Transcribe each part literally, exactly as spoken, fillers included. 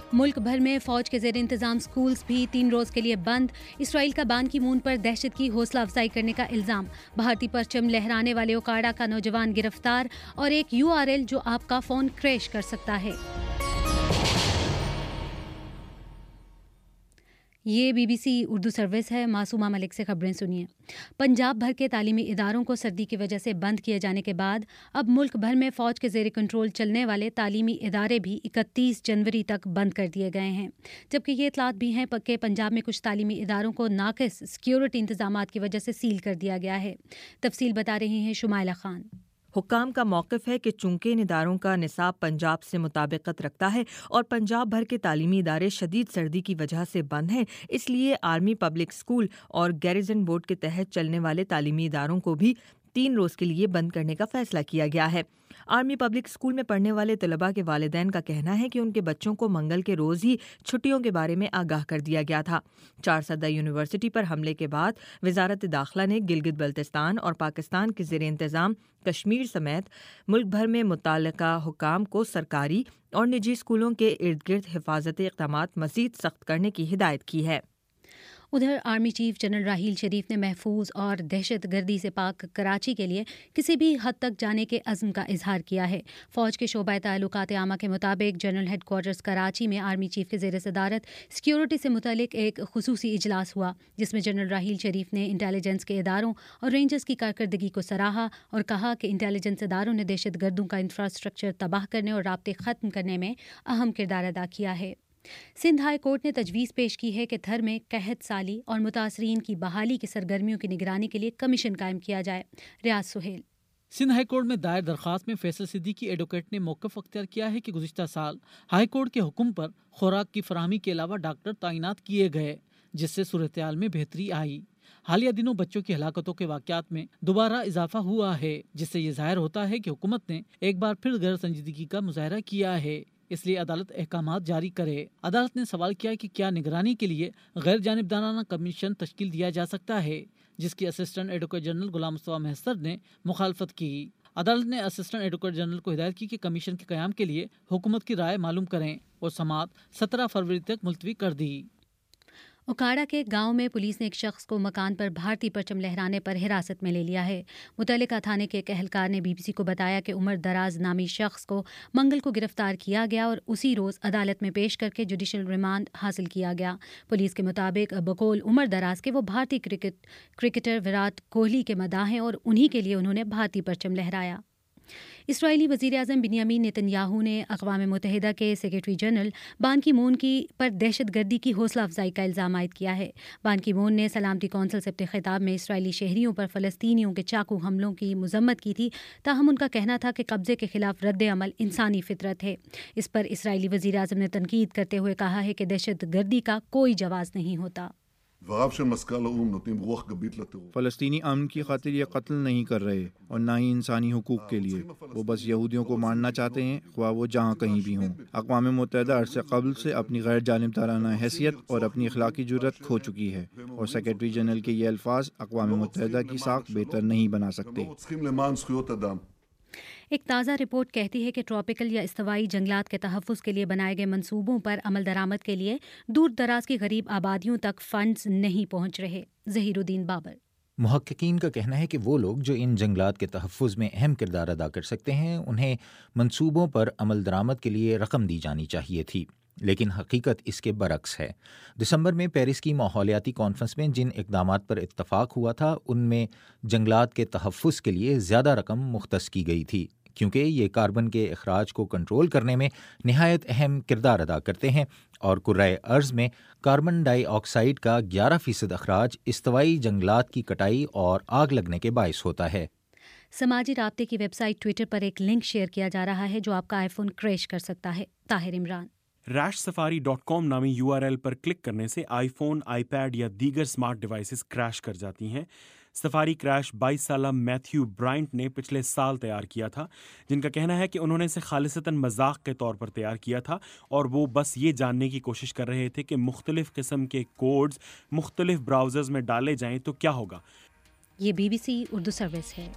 ملک بھر میں فوج کے زیر انتظام سکولز بھی تین روز کے لیے بند. اسرائیل کا بان کی مون پر دہشت کی حوصلہ افزائی کرنے کا الزام. بھارتی پرچم لہرانے والے اوکاڑا کا نوجوان گرفتار. اور ایک یو آر ایل جو آپ کا فون کریش کر سکتا ہے. یہ B B C Urdu service ہے. معصومہ ملک سے خبریں سنیے. پنجاب بھر کے تعلیمی اداروں کو سردی کی وجہ سے بند کیے جانے کے بعد اب ملک بھر میں فوج کے زیر کنٹرول چلنے والے تعلیمی ادارے بھی اکتیس جنوری تک بند کر دیے گئے ہیں. جبکہ یہ اطلاعات بھی ہیں کہ پنجاب میں کچھ تعلیمی اداروں کو ناقص سیکیورٹی انتظامات کی وجہ سے سیل کر دیا گیا ہے. تفصیل بتا رہی ہیں شمائلہ خان. حکام کا موقف ہے کہ چونکہ ان اداروں کا نصاب پنجاب سے مطابقت رکھتا ہے اور پنجاب بھر کے تعلیمی ادارے شدید سردی کی وجہ سے بند ہیں، اس لیے آرمی پبلک اسکول اور گیریزن بورڈ کے تحت چلنے والے تعلیمی اداروں کو بھی تین روز کے لیے بند کرنے کا فیصلہ کیا گیا ہے. آرمی پبلک اسکول میں پڑھنے والے طلباء کے والدین کا کہنا ہے کہ ان کے بچوں کو منگل کے روز ہی چھٹیوں کے بارے میں آگاہ کر دیا گیا تھا. چار سدہ یونیورسٹی پر حملے کے بعد وزارت داخلہ نے گلگت بلتستان اور پاکستان کے زیر انتظام کشمیر سمیت ملک بھر میں متعلقہ حکام کو سرکاری اور نجی اسکولوں کے ارد گرد حفاظتی اقدامات مزید سخت کرنے کی ہدایت کی ہے. ادھر army chief general Raheel Sharif نے محفوظ اور دہشت گردی سے پاک کراچی کے لیے کسی بھی حد تک جانے کے عزم کا اظہار کیا ہے. فوج کے شعبہ تعلقات عامہ کے مطابق جنرل ہیڈ کوارٹرز کراچی میں آرمی چیف کے زیر صدارت سیکیورٹی سے متعلق ایک خصوصی اجلاس ہوا، جس میں جنرل راحیل شریف نے انٹیلیجنس کے اداروں اور رینجرز کی کارکردگی کو سراہا اور کہا کہ انٹیلیجنس اداروں نے دہشت گردوں کا انفراسٹرکچر تباہ کرنے اور رابطے ختم کرنے میں اہم کردار ادا کیا ہے. سندھ ہائی کورٹ نے تجویز پیش کی ہے کہ تھر میں قحط سالی اور متاثرین کی بحالی کی سرگرمیوں کی نگرانی کے لیے کمیشن قائم کیا جائے. ریاض سہیل. سندھ ہائی کورٹ میں دائر درخواست میں فیصل صدیقی ایڈوکیٹ نے موقف اختیار کیا ہے کہ گزشتہ سال ہائی کورٹ کے حکم پر خوراک کی فراہمی کے علاوہ ڈاکٹر تعینات کیے گئے، جس سے صورتحال میں بہتری آئی. حالیہ دنوں بچوں کی ہلاکتوں کے واقعات میں دوبارہ اضافہ ہوا ہے، جس سے یہ ظاہر ہوتا ہے کہ حکومت نے ایک بار پھر غیر سنجیدگی کا مظاہرہ کیا ہے، اس لیے عدالت احکامات جاری کرے. عدالت نے سوال کیا کہ کیا نگرانی کے لیے غیر جانبدارانہ کمیشن تشکیل دیا جا سکتا ہے، جس کی assistant advocate general Ghulam Mustafa محسر نے مخالفت کی. عدالت نے اسسٹنٹ ایڈوکیٹ جنرل کو ہدایت کی کہ کمیشن کے قیام کے لیے حکومت کی رائے معلوم کریں، اور سماعت سترہ فروری تک ملتوی کر دی. اوکاڑا کے گاؤں میں پولیس نے ایک شخص کو مکان پر بھارتی پرچم لہرانے پر حراست میں لے لیا ہے. متعلقہ تھانے کے ایک اہلکار نے بی بی سی کو بتایا کہ عمر دراز نامی شخص کو منگل کو گرفتار کیا گیا اور اسی روز عدالت میں پیش کر کے جوڈیشل ریمانڈ حاصل کیا گیا. پولیس کے مطابق بقول عمر دراز کے وہ بھارتی کرکٹ کرکٹر وراٹ کوہلی کے مداح ہیں اور انہی کے لیے انہوں نے بھارتی پرچم لہرایا. اسرائیلی وزیر اعظم بنیامین نیتن یاہو نے اقوام متحدہ کے سیکریٹری جنرل بان کی مون کی پر دہشت گردی کی حوصلہ افزائی کا الزام عائد کیا ہے. بان کی مون نے سلامتی کونسل سے اپنے خطاب میں اسرائیلی شہریوں پر فلسطینیوں کے چاقو حملوں کی مذمت کی تھی، تاہم ان کا کہنا تھا کہ قبضے کے خلاف رد عمل انسانی فطرت ہے. اس پر اسرائیلی وزیر اعظم نے تنقید کرتے ہوئے کہا ہے کہ دہشت گردی کا کوئی جواز نہیں ہوتا. فلسطینی امن کی خاطر یہ قتل نہیں کر رہے اور نہ ہی انسانی حقوق کے لیے، وہ بس یہودیوں کو مارنا چاہتے ہیں، خواہ وہ جہاں کہیں بھی ہوں. اقوام متحدہ عرصے قبل سے اپنی غیر جانبدارانہ حیثیت اور اپنی اخلاقی جرات کھو چکی ہے، اور سیکریٹری جنرل کے یہ الفاظ اقوام متحدہ کی ساکھ بہتر نہیں بنا سکتے. ایک تازہ رپورٹ کہتی ہے کہ ٹراپیکل یا استوائی جنگلات کے تحفظ کے لیے بنائے گئے منصوبوں پر عمل درآمد کے لیے دور دراز کی غریب آبادیوں تک فنڈز نہیں پہنچ رہے. ظہیر الدین بابر. محققین کا کہنا ہے کہ وہ لوگ جو ان جنگلات کے تحفظ میں اہم کردار ادا کر سکتے ہیں، انہیں منصوبوں پر عمل درآمد کے لیے رقم دی جانی چاہیے تھی، لیکن حقیقت اس کے برعکس ہے. دسمبر میں پیرس کی ماحولیاتی کانفرنس میں جن اقدامات پر اتفاق ہوا تھا، ان میں جنگلات کے تحفظ کے لیے زیادہ رقم مختص کی گئی تھی، کیونکہ یہ کاربن کے اخراج کو کنٹرول کرنے میں نہایت اہم کردار ادا کرتے ہیں، اور کرۂ ارض میں کاربن ڈائی آکسائیڈ کا گیارہ فیصد اخراج استوائی جنگلات کی کٹائی اور آگ لگنے کے باعث ہوتا ہے. سماجی رابطے کی ویب سائٹ ٹویٹر پر ایک لنک شیئر کیا جا رہا ہے جو آپ کا آئی فون کریش کر سکتا ہے. Tahir Imran. Rush safari dot com نامی یو آر ایل پر کلک کرنے سے آئی فون، آئی پیڈ یا دیگر اسمارٹ ڈیوائسز کریش کر جاتی ہیں. سفاری کریش بائیس سالہ میتھیو برائنٹ نے پچھلے سال تیار کیا تھا، جن کا کہنا ہے کہ انہوں نے اسے خالصتاً مذاق کے طور پر تیار کیا تھا، اور وہ بس یہ جاننے کی کوشش کر رہے تھے کہ مختلف قسم کے کوڈز مختلف براؤزرز میں ڈالے جائیں تو کیا ہوگا. یہ B B C Urdu service ہے.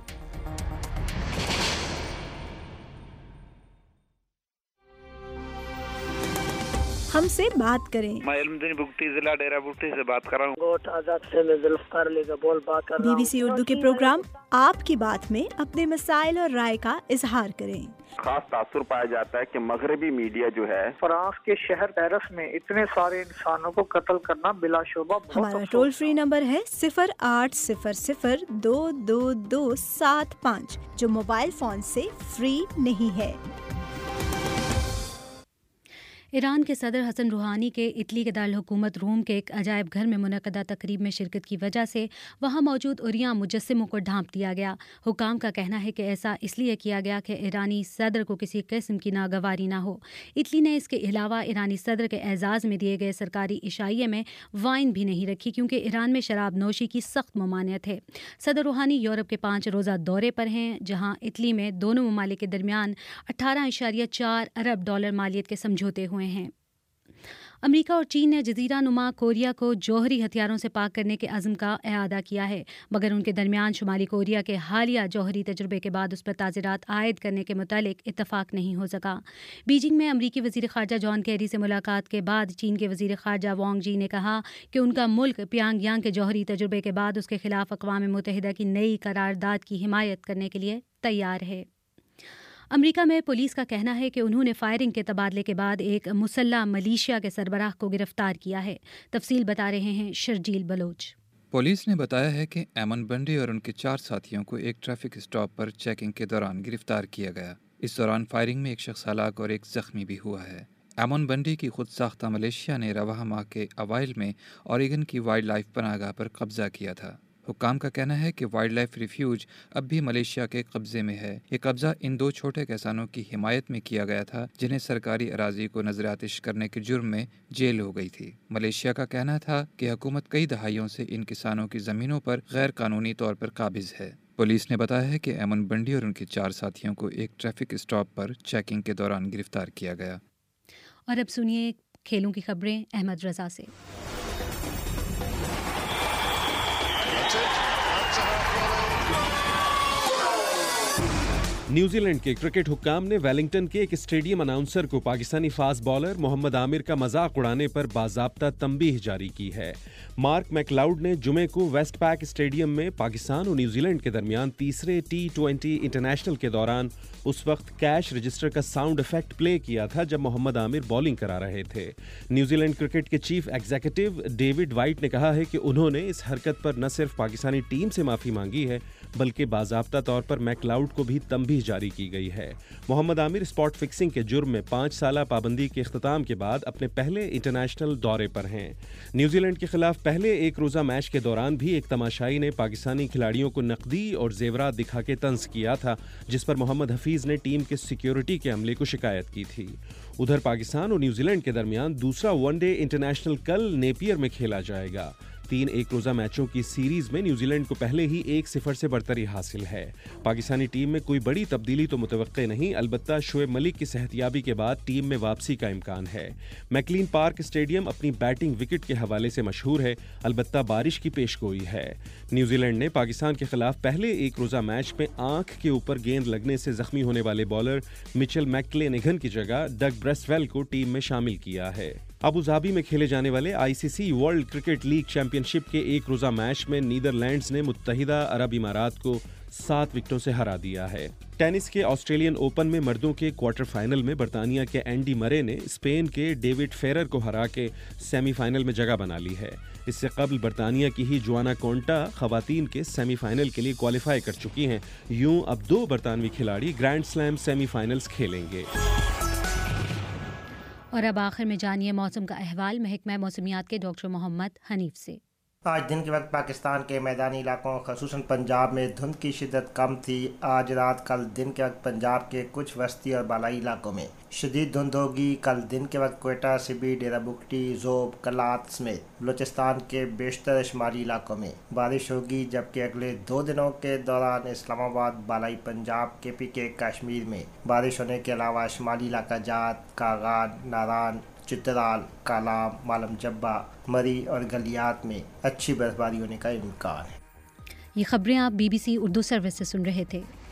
ہم سے بات کریں۔ میں علم دین بگٹی ضلع ڈیرہ بگٹی سے بات کر رہا ہوں۔ گوٹ آزاد سے میں ذوالفقار علی کا بول بات کر رہا ہوں۔ بی بی سی اردو کے پروگرام آپ کی بات میں اپنے مسائل اور رائے کا اظہار کریں۔ خاص تاثر پایا جاتا ہے کہ مغربی میڈیا جو ہے فرانس کے شہر پیرس میں اتنے سارے انسانوں کو قتل کرنا بلا شبہ بہت ہمارا ٹول فری نمبر ہے صفر آٹھ صفر صفر دو دو دو سات پانچ جو موبائل فون سے فری نہیں ہے۔ ایران کے صدر حسن روحانی کے اٹلی کے دارالحکومت روم کے ایک عجائب گھر میں منعقدہ تقریب میں شرکت کی وجہ سے وہاں موجود عریاں مجسموں کو ڈھانپ دیا گیا۔ حکام کا کہنا ہے کہ ایسا اس لیے کیا گیا کہ ایرانی صدر کو کسی قسم کی ناگواری نہ ہو۔ اٹلی نے اس کے علاوہ ایرانی صدر کے اعزاز میں دیے گئے سرکاری عشائیے میں وائن بھی نہیں رکھی کیونکہ ایران میں شراب نوشی کی سخت ممانعت ہے۔ صدر روحانی یورپ کے پانچ روزہ دورے پر ہیں جہاں اٹلی میں دونوں ممالک کے درمیان اٹھارہ اشاریہ چار ارب ڈالر مالیت کے سمجھوتے ہوئے ہیں۔ امریکہ اور چین نے جزیرہ نما کوریا کو جوہری ہتھیاروں سے پاک کرنے کے عزم کا اعادہ کیا ہے، مگر ان کے درمیان شمالی کوریا کے حالیہ جوہری تجربے کے بعد اس پر تعزیرات عائد کرنے کے متعلق اتفاق نہیں ہو سکا۔ بیجنگ میں امریکی وزیر خارجہ جان کیری سے ملاقات کے بعد چین کے وزیر خارجہ وانگ جی نے کہا کہ ان کا ملک پیانگ یانگ کے جوہری تجربے کے بعد اس کے خلاف اقوام متحدہ کی نئی قرارداد کی حمایت کرنے کے لیے تیار ہے۔ امریکہ میں پولیس کا کہنا ہے کہ انہوں نے فائرنگ کے تبادلے کے بعد ایک مسلح ملیشیا کے سربراہ کو گرفتار کیا ہے۔ تفصیل بتا رہے ہیں شرجیل بلوچ۔ پولیس نے بتایا ہے کہ ایمن بنڈی اور ان کے چار ساتھیوں کو ایک ٹریفک اسٹاپ پر چیکنگ کے دوران گرفتار کیا گیا۔ اس دوران فائرنگ میں ایک شخص ہلاک اور ایک زخمی بھی ہوا ہے۔ ایمن بنڈی کی خود ساختہ ملیشیا نے رواں ماہ کے اوائل میں اوریگن کی وائلڈ لائف پناہ گاہ پر قبضہ کیا تھا۔ حکام کا کہنا ہے کہ وائلڈ لائف ریفیوج اب بھی ملیشیا کے قبضے میں ہے۔ یہ قبضہ ان دو چھوٹے کسانوں کی حمایت میں کیا گیا تھا جنہیں سرکاری اراضی کو نظر آتش کرنے کے جرم میں جیل ہو گئی تھی۔ ملیشیا کا کہنا تھا کہ حکومت کئی دہائیوں سے ان کسانوں کی زمینوں پر غیر قانونی طور پر قابض ہے۔ پولیس نے بتایا ہے کہ ایمن بنڈی اور ان کے چار ساتھیوں کو ایک ٹریفک اسٹاپ پر چیکنگ کے دوران گرفتار کیا گیا۔ اور اب سنیے کھیلوں کی خبریں احمد رضا سے۔ نیوزی لینڈ کے کرکٹ حکام نے ویلنگٹن کے ایک اسٹیڈیم اناؤنسر کو پاکستانی فاسٹ بالر محمد عامر کا مذاق اڑانے پر باضابطہ تنبیہ جاری کی ہے۔ مارک میکلاؤڈ نے جمعے کو ویسٹ پیک اسٹیڈیم میں پاکستان اور نیوزی لینڈ کے درمیان تیسرے ٹی ٹوینٹی انٹرنیشنل کے دوران اس وقت کیش رجسٹر کا ساؤنڈ افیکٹ پلے کیا تھا جب محمد عامر بالنگ کرا رہے تھے۔ نیوزی لینڈ کرکٹ کے چیف ایگزیکٹو ڈیوڈ وائٹ نے کہا ہے کہ انہوں نے اس حرکت پر نہ صرف پاکستانی ٹیم سے معافی مانگی ہے بلکہ باضابطہ طور پر میکلاؤڈ کو بھی تنبیہ جاری کی گئی ہے۔ محمد عامر اسپاٹ فکسنگ کے جرم میں پانچ سالہ پابندی کے اختتام کے بعد اپنے پہلے انٹرنیشنل دورے پر ہیں۔ نیوزی لینڈ کے خلاف پہلے ایک روزہ میچ کے دوران بھی ایک تماشائی نے پاکستانی کھلاڑیوں کو نقدی اور زیورات دکھا کے طنز کیا تھا جس پر محمد حفیظ نے ٹیم کے سیکیورٹی کے عملے کو شکایت کی تھی۔ ادھر پاکستان اور نیوزی لینڈ کے درمیان دوسرا ون ڈے انٹرنیشنل کل نیپیئر میں کھیلا جائے گا۔ تین ایک روزہ میچوں کی سیریز میں نیوزی لینڈ کو پہلے ہی ایک صفر سے برتری حاصل ہے۔ پاکستانی ٹیم میں کوئی بڑی تبدیلی تو متوقع نہیں، البتہ شعیب ملک کی صحتیابی کے بعد ٹیم میں واپسی کا امکان ہے۔ میکلین پارک اسٹیڈیم اپنی بیٹنگ وکٹ کے حوالے سے مشہور ہے، البتہ بارش کی پیش گوئی ہے۔ نیوزی لینڈ نے پاکستان کے خلاف پہلے ایک روزہ میچ میں آنکھ کے اوپر گیند لگنے سے زخمی ہونے والے بالر مچل میکلینگھن کی جگہ ڈگ بریسویل کو ٹیم میں شامل کیا ہے۔ ابو ظہبی میں کھیلے جانے والے I C C world cricket league championship کے ایک روزہ میچ میں نیدرلینڈز نے متحدہ عرب امارات کو سات وکٹوں سے ہرا دیا ہے۔ ٹینس کے آسٹریلین اوپن میں مردوں کے کوارٹر فائنل میں برطانیہ کے اینڈی مرے نے اسپین کے ڈیوڈ فیرر کو ہرا کے سیمی فائنل میں جگہ بنا لی ہے۔ اس سے قبل برطانیہ کی ہی جوانا کونٹا خواتین کے سیمی فائنل کے لیے کوالیفائی کر چکی ہیں۔ یوں اب دو برطانوی کھلاڑی گرینڈ سلیم سیمی فائنلز کھیلیں گے۔ اور اب آخر میں جانیے موسم کا احوال محکمہ موسمیات کے ڈاکٹر محمد حنیف سے۔ آج دن کے وقت پاکستان کے میدانی علاقوں خصوصاً پنجاب میں دھند کی شدت کم تھی۔ آج رات کل دن کے وقت پنجاب کے کچھ وسطی اور بالائی علاقوں میں شدید دھند ہوگی۔ کل دن کے وقت کوئٹہ، سبی، ڈیرہ بگٹی، زوب، کلات سمیت بلوچستان کے بیشتر شمالی علاقوں میں بارش ہوگی، جبکہ اگلے دو دنوں کے دوران اسلام آباد، بالائی پنجاب، کے پی کے کشمیر میں بارش ہونے کے علاوہ شمالی علاقہ جات، کاغان، ناران، چترال، کالام، مالم جبہ، مری اور گلیات میں اچھی برفباری ہونے کا امکان ہے۔ یہ خبریں آپ B B C Urdu service سے سن رہے تھے۔